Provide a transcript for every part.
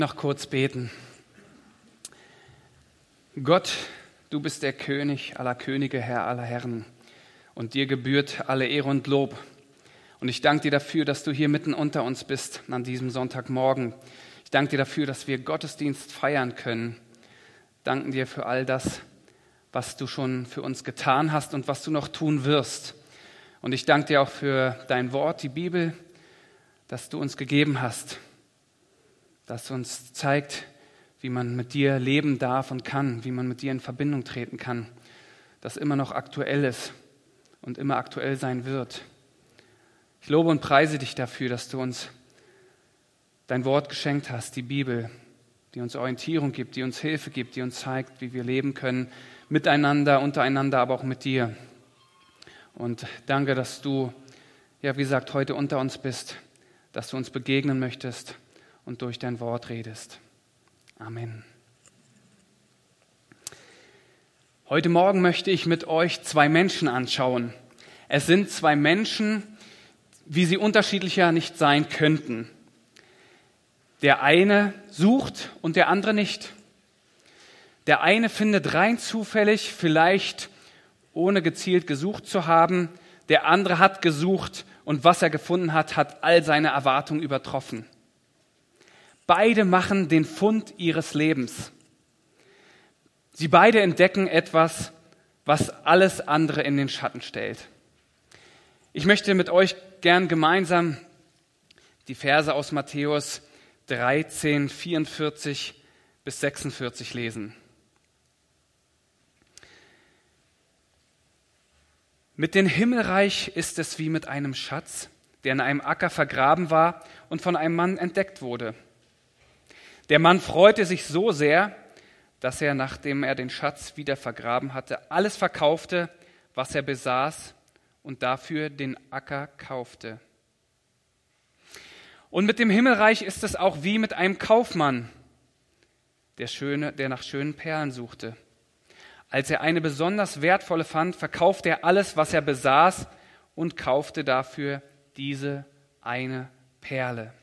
Noch kurz beten. Gott, du bist der König aller Könige, Herr aller Herren, und dir gebührt alle Ehre und Lob. Und ich danke dir dafür, dass du hier mitten unter uns bist an diesem Sonntagmorgen. Ich danke dir dafür, dass wir Gottesdienst feiern können. Danken dir für all das, was du schon für uns getan hast und was du noch tun wirst. Und ich danke dir auch für dein Wort, die Bibel, das du uns gegeben hast, das uns zeigt, wie man mit dir leben darf und kann, wie man mit dir in Verbindung treten kann, das immer noch aktuell ist und immer aktuell sein wird. Ich lobe und preise dich dafür, dass du uns dein Wort geschenkt hast, die Bibel, die uns Orientierung gibt, die uns Hilfe gibt, die uns zeigt, wie wir leben können, miteinander, untereinander, aber auch mit dir. Und danke, dass du, ja, wie gesagt, heute unter uns bist, dass du uns begegnen möchtest und durch dein Wort redest. Amen. Heute Morgen möchte ich mit euch zwei Menschen anschauen. Es sind zwei Menschen, wie sie unterschiedlicher nicht sein könnten. Der eine sucht und der andere nicht. Der eine findet rein zufällig, vielleicht ohne gezielt gesucht zu haben. Der andere hat gesucht und was er gefunden hat, hat all seine Erwartungen übertroffen. Beide machen den Fund ihres Lebens. Sie beide entdecken etwas, was alles andere in den Schatten stellt. Ich möchte mit euch gern gemeinsam die Verse aus Matthäus 13, 44 bis 46 lesen. Mit dem Himmelreich ist es wie mit einem Schatz, der in einem Acker vergraben war und von einem Mann entdeckt wurde. Der Mann freute sich so sehr, dass er, nachdem er den Schatz wieder vergraben hatte, alles verkaufte, was er besaß, und dafür den Acker kaufte. Und mit dem Himmelreich ist es auch wie mit einem Kaufmann, der nach schönen Perlen suchte. Als er eine besonders wertvolle fand, verkaufte er alles, was er besaß, und kaufte dafür diese eine Perle.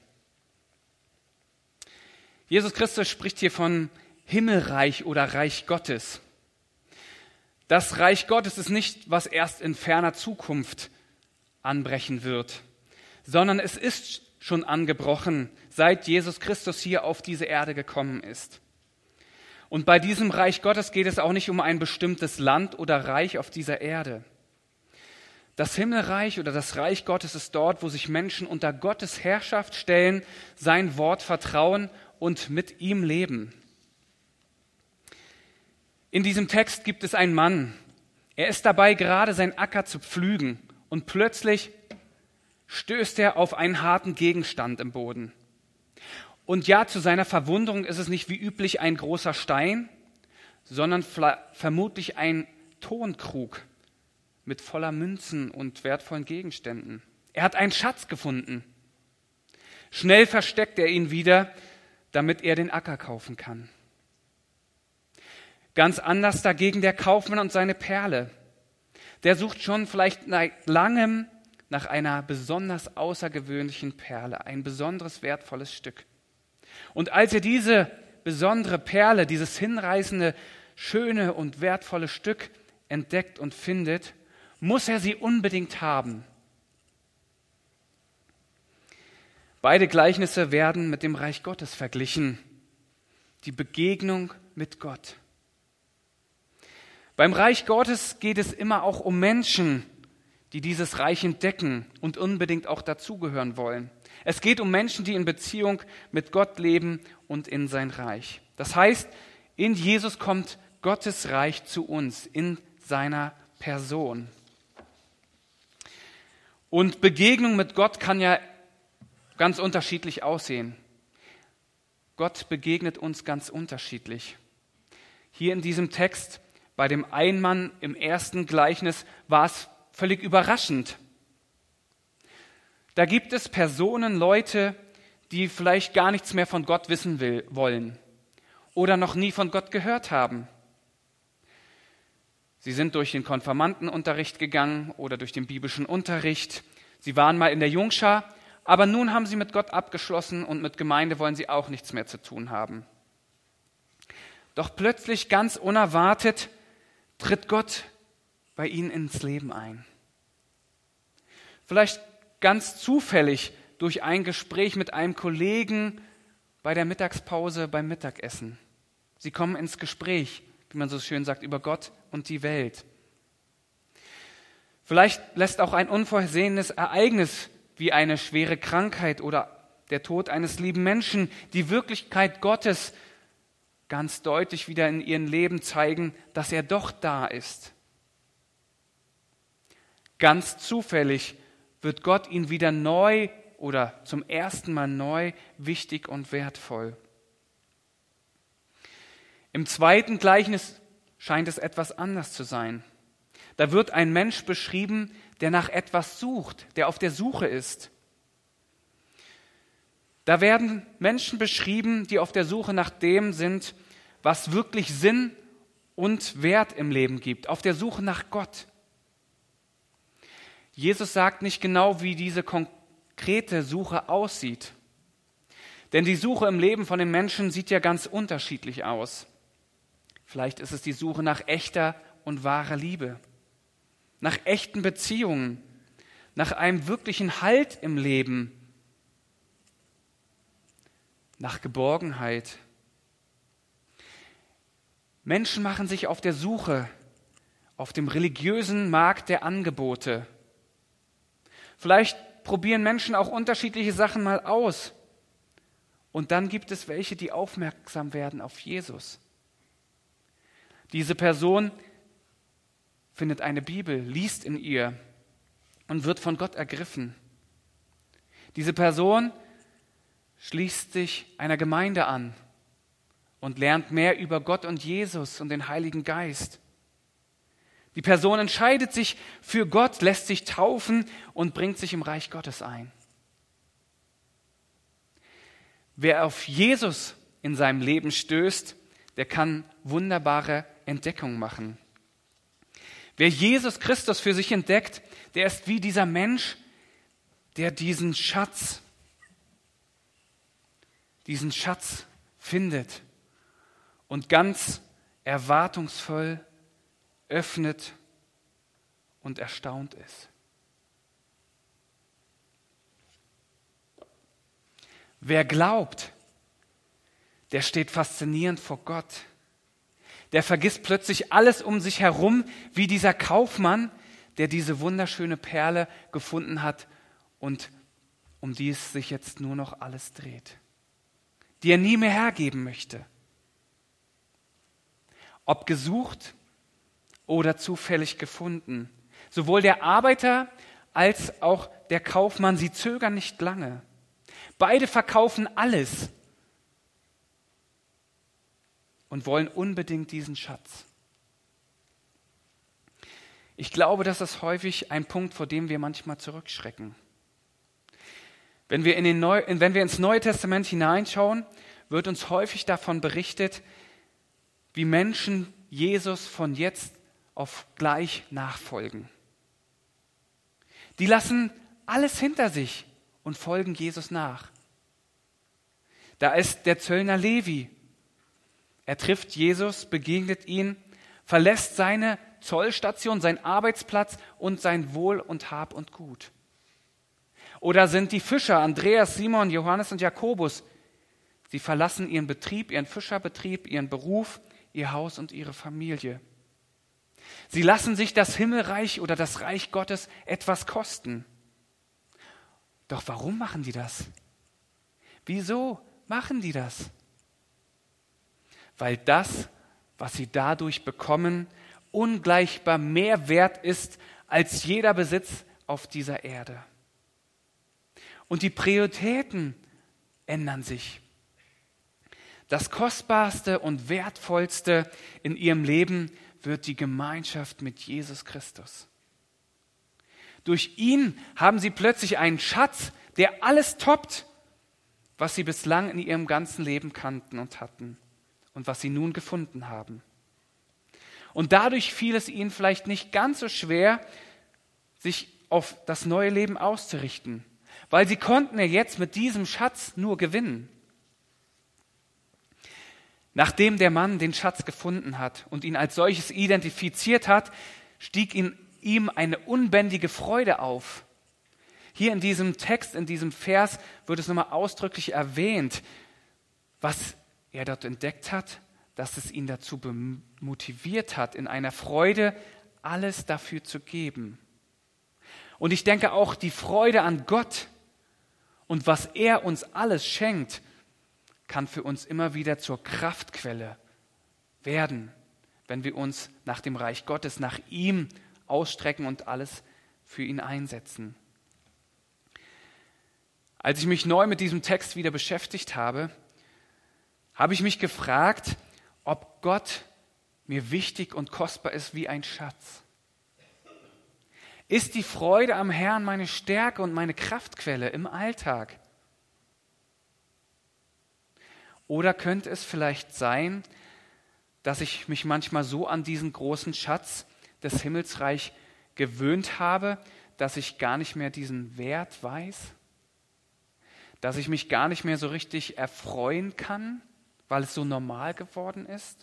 Jesus Christus spricht hier von Himmelreich oder Reich Gottes. Das Reich Gottes ist nicht, was erst in ferner Zukunft anbrechen wird, sondern es ist schon angebrochen, seit Jesus Christus hier auf diese Erde gekommen ist. Und bei diesem Reich Gottes geht es auch nicht um ein bestimmtes Land oder Reich auf dieser Erde. Das Himmelreich oder das Reich Gottes ist dort, wo sich Menschen unter Gottes Herrschaft stellen, sein Wort vertrauen und mit ihm leben. In diesem Text gibt es einen Mann. Er ist dabei, gerade seinen Acker zu pflügen, und plötzlich stößt er auf einen harten Gegenstand im Boden. Und ja, zu seiner Verwunderung ist es nicht wie üblich ein großer Stein, sondern vermutlich ein Tonkrug mit voller Münzen und wertvollen Gegenständen. Er hat einen Schatz gefunden. Schnell versteckt er ihn wieder, damit er den Acker kaufen kann. Ganz anders dagegen der Kaufmann und seine Perle. Der sucht schon vielleicht langem nach einer besonders außergewöhnlichen Perle, ein besonderes wertvolles Stück. Und als er diese besondere Perle, dieses hinreißende, schöne und wertvolle Stück entdeckt und findet, muss er sie unbedingt haben. Beide Gleichnisse werden mit dem Reich Gottes verglichen. Die Begegnung mit Gott. Beim Reich Gottes geht es immer auch um Menschen, die dieses Reich entdecken und unbedingt auch dazugehören wollen. Es geht um Menschen, die in Beziehung mit Gott leben und in sein Reich. Das heißt, in Jesus kommt Gottes Reich zu uns, in seiner Person. Und Begegnung mit Gott kann ja ganz unterschiedlich aussehen. Gott begegnet uns ganz unterschiedlich. Hier in diesem Text, bei dem einen Mann im ersten Gleichnis, war es völlig überraschend. Da gibt es Personen, Leute, die vielleicht gar nichts mehr von Gott wissen wollen oder noch nie von Gott gehört haben. Sie sind durch den Konfirmandenunterricht gegangen oder durch den biblischen Unterricht. Sie waren mal in der Jungschar, aber nun haben sie mit Gott abgeschlossen und mit Gemeinde wollen sie auch nichts mehr zu tun haben. Doch plötzlich, ganz unerwartet, tritt Gott bei ihnen ins Leben ein. Vielleicht ganz zufällig durch ein Gespräch mit einem Kollegen bei der Mittagspause beim Mittagessen. Sie kommen ins Gespräch, wie man so schön sagt, über Gott und die Welt. Vielleicht lässt auch ein unvorhersehenes Ereignis wie eine schwere Krankheit oder der Tod eines lieben Menschen die Wirklichkeit Gottes ganz deutlich wieder in ihrem Leben zeigen, dass er doch da ist. Ganz zufällig wird Gott ihnen wieder neu oder zum ersten Mal neu wichtig und wertvoll. Im zweiten Gleichnis scheint es etwas anders zu sein. Da wird ein Mensch beschrieben, der nach etwas sucht, der auf der Suche ist. Da werden Menschen beschrieben, die auf der Suche nach dem sind, was wirklich Sinn und Wert im Leben gibt, auf der Suche nach Gott. Jesus sagt nicht genau, wie diese konkrete Suche aussieht. Denn die Suche im Leben von den Menschen sieht ja ganz unterschiedlich aus. Vielleicht ist es die Suche nach echter und wahrer Liebe, nach echten Beziehungen, nach einem wirklichen Halt im Leben, nach Geborgenheit. Menschen machen sich auf der Suche auf dem religiösen Markt der Angebote. Vielleicht probieren Menschen auch unterschiedliche Sachen mal aus. Und dann gibt es welche, die aufmerksam werden auf Jesus. Diese Person findet eine Bibel, liest in ihr und wird von Gott ergriffen. Diese Person schließt sich einer Gemeinde an und lernt mehr über Gott und Jesus und den Heiligen Geist. Die Person entscheidet sich für Gott, lässt sich taufen und bringt sich im Reich Gottes ein. Wer auf Jesus in seinem Leben stößt, der kann wunderbare Entdeckungen machen. Wer Jesus Christus für sich entdeckt, der ist wie dieser Mensch, der diesen Schatz findet und ganz erwartungsvoll öffnet und erstaunt ist. Wer glaubt, der steht faszinierend vor Gott. Der vergisst plötzlich alles um sich herum, wie dieser Kaufmann, der diese wunderschöne Perle gefunden hat und um die es sich jetzt nur noch alles dreht, die er nie mehr hergeben möchte. Ob gesucht oder zufällig gefunden. Sowohl der Arbeiter als auch der Kaufmann, sie zögern nicht lange. Beide verkaufen alles und wollen unbedingt diesen Schatz. Ich glaube, das ist häufig ein Punkt, vor dem wir manchmal zurückschrecken. Wenn wir ins Neue Testament hineinschauen, wird uns häufig davon berichtet, wie Menschen Jesus von jetzt auf gleich nachfolgen. Die lassen alles hinter sich und folgen Jesus nach. Da ist der Zöllner Levi. Er trifft Jesus, begegnet ihn, verlässt seine Zollstation, seinen Arbeitsplatz und sein Wohl und Hab und Gut. Oder sind die Fischer Andreas, Simon, Johannes und Jakobus. Sie verlassen ihren Betrieb, ihren Fischerbetrieb, ihren Beruf, ihr Haus und ihre Familie. Sie lassen sich das Himmelreich oder das Reich Gottes etwas kosten. Doch warum machen die das? Wieso machen die das? Weil das, was sie dadurch bekommen, ungleichbar mehr wert ist als jeder Besitz auf dieser Erde. Und die Prioritäten ändern sich. Das Kostbarste und Wertvollste in ihrem Leben wird die Gemeinschaft mit Jesus Christus. Durch ihn haben sie plötzlich einen Schatz, der alles toppt, was sie bislang in ihrem ganzen Leben kannten und hatten und was sie nun gefunden haben. Und dadurch fiel es ihnen vielleicht nicht ganz so schwer, sich auf das neue Leben auszurichten, weil sie konnten ja jetzt mit diesem Schatz nur gewinnen. Nachdem der Mann den Schatz gefunden hat und ihn als solches identifiziert hat, stieg in ihm eine unbändige Freude auf. Hier in diesem Text, in diesem Vers wird es nochmal ausdrücklich erwähnt, was er dort entdeckt hat, dass es ihn dazu motiviert hat, in einer Freude alles dafür zu geben. Und ich denke auch die Freude an Gott und was er uns alles schenkt, kann für uns immer wieder zur Kraftquelle werden, wenn wir uns nach dem Reich Gottes, nach ihm ausstrecken und alles für ihn einsetzen. Als ich mich neu mit diesem Text wieder beschäftigt habe, habe ich mich gefragt, ob Gott mir wichtig und kostbar ist wie ein Schatz. Ist die Freude am Herrn meine Stärke und meine Kraftquelle im Alltag? Oder könnte es vielleicht sein, dass ich mich manchmal so an diesen großen Schatz des Himmelsreich gewöhnt habe, dass ich gar nicht mehr diesen Wert weiß? Dass ich mich gar nicht mehr so richtig erfreuen kann, weil es so normal geworden ist?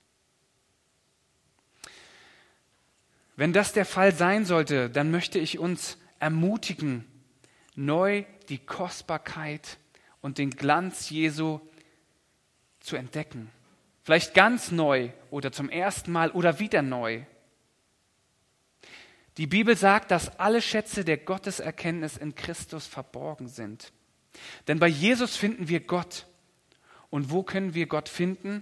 Wenn das der Fall sein sollte, dann möchte ich uns ermutigen, neu die Kostbarkeit und den Glanz Jesu zu entdecken. Vielleicht ganz neu oder zum ersten Mal oder wieder neu. Die Bibel sagt, dass alle Schätze der Gotteserkenntnis in Christus verborgen sind. Denn bei Jesus finden wir Gott. Und wo können wir Gott finden?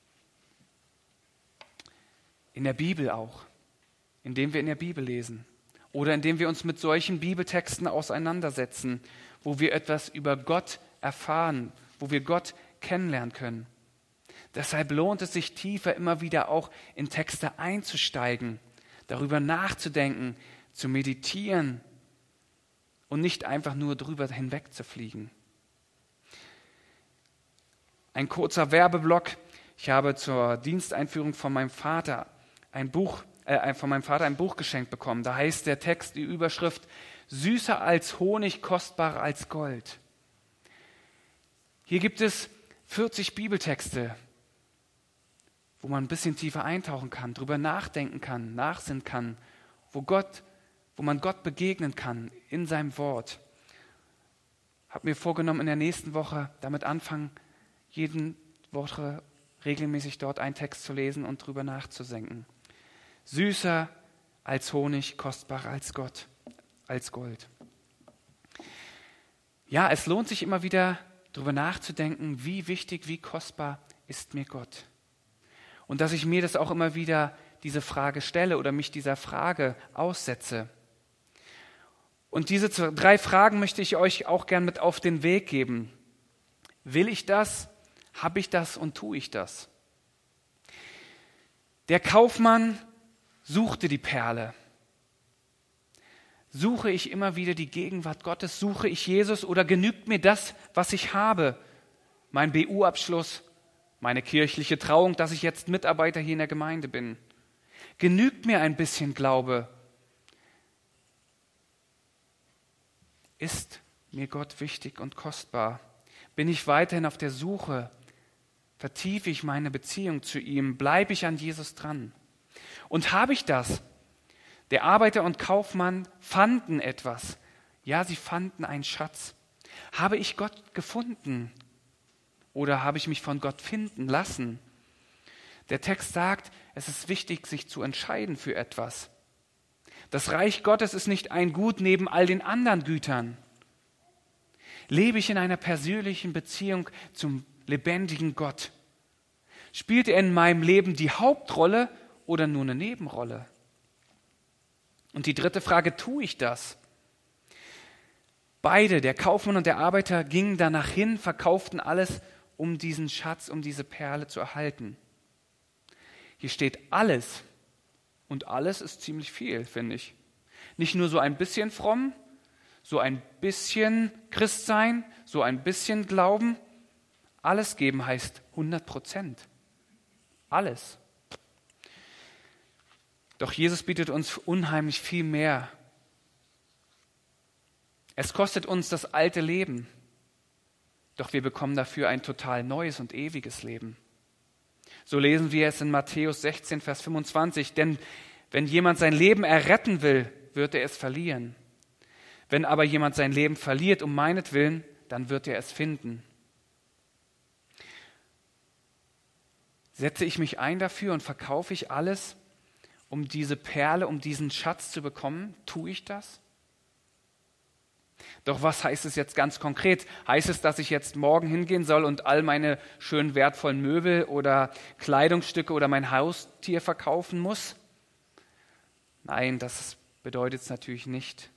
In der Bibel auch. Indem wir in der Bibel lesen. Oder indem wir uns mit solchen Bibeltexten auseinandersetzen, wo wir etwas über Gott erfahren, wo wir Gott kennenlernen können. Deshalb lohnt es sich tiefer immer wieder auch in Texte einzusteigen, darüber nachzudenken, zu meditieren und nicht einfach nur drüber hinweg zu fliegen. Ein kurzer Werbeblock. Ich habe zur Diensteinführung von meinem Vater ein Buch geschenkt bekommen. Da heißt der Text, die Überschrift, süßer als Honig, kostbarer als Gold. Hier gibt es 40 Bibeltexte, wo man ein bisschen tiefer eintauchen kann, drüber nachdenken kann, nachsinnen kann, wo man Gott begegnen kann in seinem Wort. Habe mir vorgenommen, in der nächsten Woche damit anfangen, jede Woche regelmäßig dort einen Text zu lesen und drüber nachzudenken. Süßer als Honig, kostbarer als Gold. Ja, es lohnt sich immer wieder drüber nachzudenken, wie wichtig, wie kostbar ist mir Gott. Und dass ich mir das auch immer wieder diese Frage stelle oder mich dieser Frage aussetze. Und diese 3 Fragen möchte ich euch auch gern mit auf den Weg geben. Will ich das? Habe ich das und tue ich das? Der Kaufmann suchte die Perle. Suche ich immer wieder die Gegenwart Gottes? Suche ich Jesus oder genügt mir das, was ich habe? Mein BU-Abschluss, meine kirchliche Trauung, dass ich jetzt Mitarbeiter hier in der Gemeinde bin. Genügt mir ein bisschen Glaube? Ist mir Gott wichtig und kostbar? Bin ich weiterhin auf der Suche? Vertiefe ich meine Beziehung zu ihm? Bleibe ich an Jesus dran? Und habe ich das? Der Arbeiter und Kaufmann fanden etwas. Ja, sie fanden einen Schatz. Habe ich Gott gefunden? Oder habe ich mich von Gott finden lassen? Der Text sagt, es ist wichtig, sich zu entscheiden für etwas. Das Reich Gottes ist nicht ein Gut neben all den anderen Gütern. Lebe ich in einer persönlichen Beziehung zum lebendigen Gott? Spielt er in meinem Leben die Hauptrolle oder nur eine Nebenrolle? Und die 3. Frage, tue ich das? Beide, der Kaufmann und der Arbeiter, gingen danach hin, verkauften alles, um diesen Schatz, um diese Perle zu erhalten. Hier steht alles. Und alles ist ziemlich viel, finde ich. Nicht nur so ein bisschen fromm, so ein bisschen Christsein, so ein bisschen Glauben. Alles geben heißt 100%. Alles. Doch Jesus bietet uns unheimlich viel mehr. Es kostet uns das alte Leben, doch wir bekommen dafür ein total neues und ewiges Leben. So lesen wir es in Matthäus 16, Vers 25. Denn wenn jemand sein Leben erretten will, wird er es verlieren. Wenn aber jemand sein Leben verliert um meinetwillen, dann wird er es finden. Setze ich mich ein dafür und verkaufe ich alles, um diese Perle, um diesen Schatz zu bekommen? Tue ich das? Doch was heißt es jetzt ganz konkret? Heißt es, dass ich jetzt morgen hingehen soll und all meine schön wertvollen Möbel oder Kleidungsstücke oder mein Haustier verkaufen muss? Nein, das bedeutet es natürlich nicht.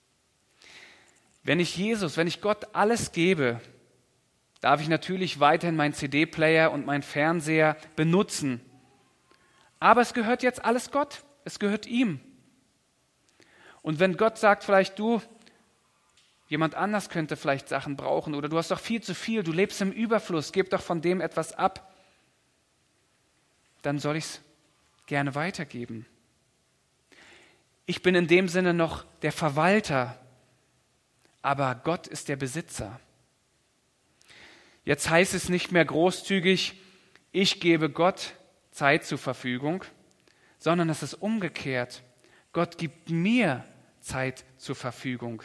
Wenn ich Gott alles gebe, darf ich natürlich weiterhin meinen CD-Player und meinen Fernseher benutzen. Aber es gehört jetzt alles Gott. Es gehört ihm. Und wenn Gott sagt vielleicht, jemand anders könnte vielleicht Sachen brauchen oder du hast doch viel zu viel, du lebst im Überfluss, gib doch von dem etwas ab, dann soll ich es gerne weitergeben. Ich bin in dem Sinne noch der Verwalter, aber Gott ist der Besitzer. Jetzt heißt es nicht mehr großzügig, ich gebe Gott Zeit zur Verfügung, sondern es ist umgekehrt. Gott gibt mir Zeit zur Verfügung.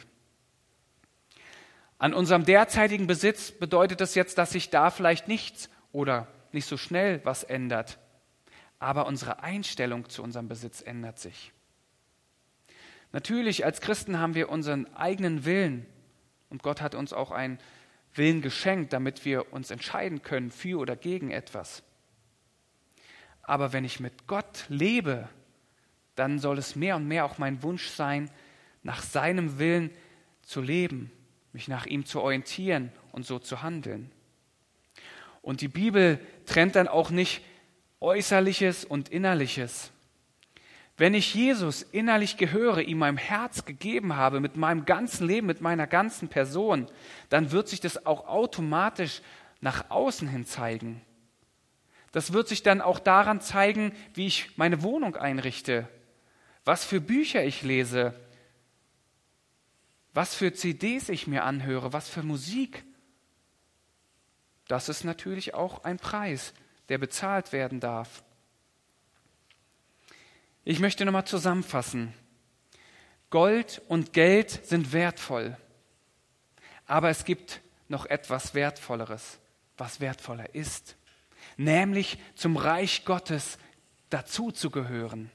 An unserem derzeitigen Besitz bedeutet das jetzt, dass sich da vielleicht nichts oder nicht so schnell was ändert. Aber unsere Einstellung zu unserem Besitz ändert sich. Natürlich, als Christen haben wir unseren eigenen Willen und Gott hat uns auch einen Willen geschenkt, damit wir uns entscheiden können für oder gegen etwas. Aber wenn ich mit Gott lebe, dann soll es mehr und mehr auch mein Wunsch sein, nach seinem Willen zu leben, mich nach ihm zu orientieren und so zu handeln. Und die Bibel trennt dann auch nicht Äußerliches und Innerliches. Wenn ich Jesus innerlich gehöre, ihm mein Herz gegeben habe, mit meinem ganzen Leben, mit meiner ganzen Person, dann wird sich das auch automatisch nach außen hin zeigen. Das wird sich dann auch daran zeigen, wie ich meine Wohnung einrichte, was für Bücher ich lese, was für CDs ich mir anhöre, was für Musik. Das ist natürlich auch ein Preis, der bezahlt werden darf. Ich möchte nochmal zusammenfassen. Gold und Geld sind wertvoll, aber es gibt noch etwas Wertvolleres, was wertvoller ist, nämlich zum Reich Gottes dazu zu gehören.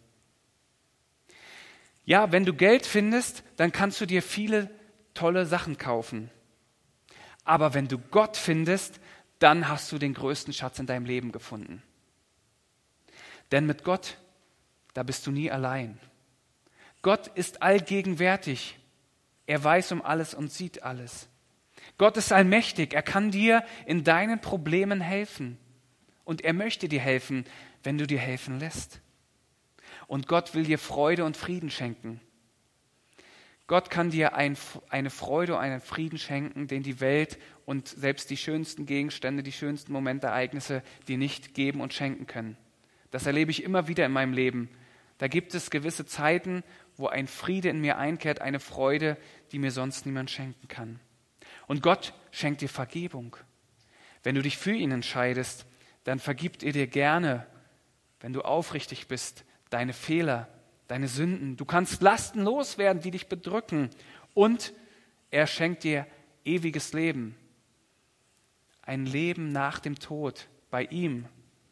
Ja, wenn du Geld findest, dann kannst du dir viele tolle Sachen kaufen. Aber wenn du Gott findest, dann hast du den größten Schatz in deinem Leben gefunden. Denn mit Gott, da bist du nie allein. Gott ist allgegenwärtig. Er weiß um alles und sieht alles. Gott ist allmächtig. Er kann dir in deinen Problemen helfen. Und er möchte dir helfen, wenn du dir helfen lässt. Und Gott will dir Freude und Frieden schenken. Gott kann dir eine Freude und einen Frieden schenken, den die Welt und selbst die schönsten Gegenstände, die schönsten Momentereignisse dir nicht geben und schenken können. Das erlebe ich immer wieder in meinem Leben. Da gibt es gewisse Zeiten, wo ein Friede in mir einkehrt, eine Freude, die mir sonst niemand schenken kann. Und Gott schenkt dir Vergebung. Wenn du dich für ihn entscheidest, dann vergibt er dir gerne, wenn du aufrichtig bist, deine Fehler, deine Sünden. Du kannst Lasten loswerden, die dich bedrücken. Und er schenkt dir ewiges Leben. Ein Leben nach dem Tod bei ihm.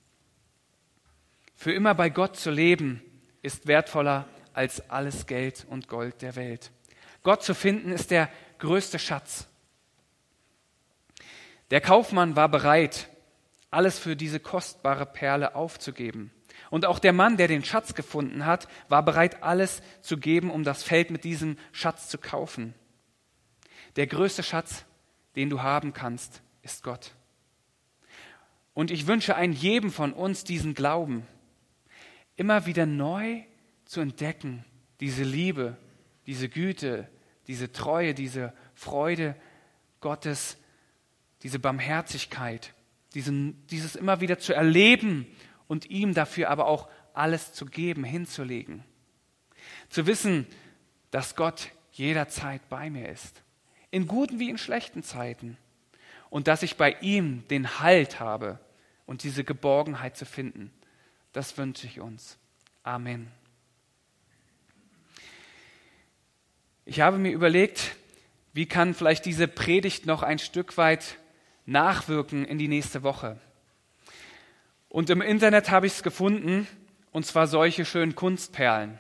Für immer bei Gott zu leben, ist wertvoller als alles Geld und Gold der Welt. Gott zu finden ist der größte Schatz. Der Kaufmann war bereit, alles für diese kostbare Perle aufzugeben. Und auch der Mann, der den Schatz gefunden hat, war bereit, alles zu geben, um das Feld mit diesem Schatz zu kaufen. Der größte Schatz, den du haben kannst, ist Gott. Und ich wünsche einem jedem von uns diesen Glauben, immer wieder neu zu entdecken, diese Liebe, diese Güte, diese Treue, diese Freude Gottes, diese Barmherzigkeit, dieses immer wieder zu erleben und ihm dafür aber auch alles zu geben, hinzulegen. Zu wissen, dass Gott jederzeit bei mir ist. in guten wie in schlechten Zeiten. Und dass ich bei ihm den Halt habe und diese Geborgenheit zu finden. Das wünsche ich uns. Amen. Ich habe mir überlegt, wie kann vielleicht diese Predigt noch ein Stück weit nachwirken in die nächste Woche. Und im Internet habe ich es gefunden, und zwar solche schönen Kunstperlen.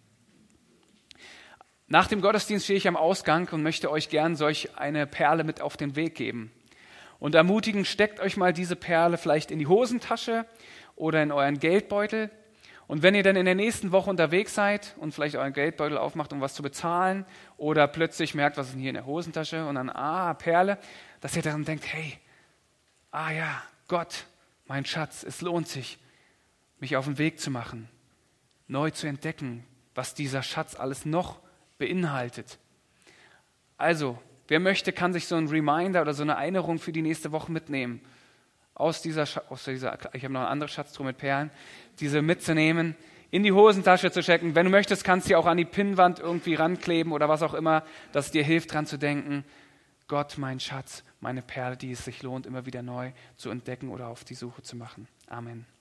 Nach dem Gottesdienst stehe ich am Ausgang und möchte euch gern solch eine Perle mit auf den Weg geben. Und ermutigen, steckt euch mal diese Perle vielleicht in die Hosentasche oder in euren Geldbeutel. Und wenn ihr dann in der nächsten Woche unterwegs seid und vielleicht euren Geldbeutel aufmacht, um was zu bezahlen, oder plötzlich merkt, was ist denn hier in der Hosentasche und dann, Perle, dass ihr daran denkt, hey, ja, Gott, mein Schatz, es lohnt sich, mich auf den Weg zu machen, neu zu entdecken, was dieser Schatz alles noch beinhaltet. Also, wer möchte, kann sich so ein Reminder oder so eine Erinnerung für die nächste Woche mitnehmen. Ich habe noch eine andere Schatztruhe mit Perlen, diese mitzunehmen, in die Hosentasche zu stecken. Wenn du möchtest, kannst du sie auch an die Pinnwand irgendwie rankleben oder was auch immer, das dir hilft, dran zu denken. Gott, mein Schatz, meine Perle, die es sich lohnt, immer wieder neu zu entdecken oder auf die Suche zu machen. Amen.